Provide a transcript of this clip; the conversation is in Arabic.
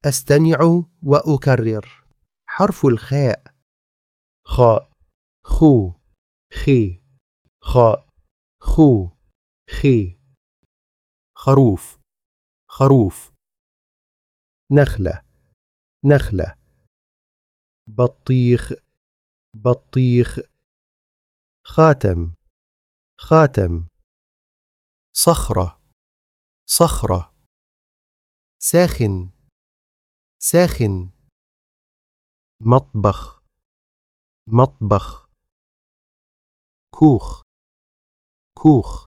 أستمع وأكرر. حرف الخاء: خاء، خو، خي، خاء، خو، خي. خروف، خروف. نخلة، نخلة. بطيخ، بطيخ. خاتم، خاتم. صخرة، صخرة. ساخن، ساخن. مطبخ، مطبخ. كوخ، كوخ.